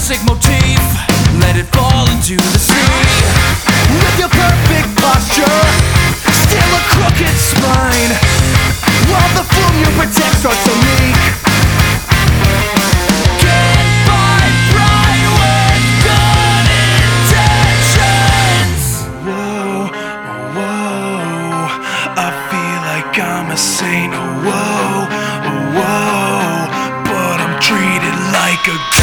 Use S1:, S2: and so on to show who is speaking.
S1: classic motif, let it fall into the sea. With your perfect posture, still a crooked spine, while the fool you protect starts to leak. Can't fight pride with good intentions. Whoa, whoa, I feel like I'm a saint. Whoa, whoa, but I'm treated like a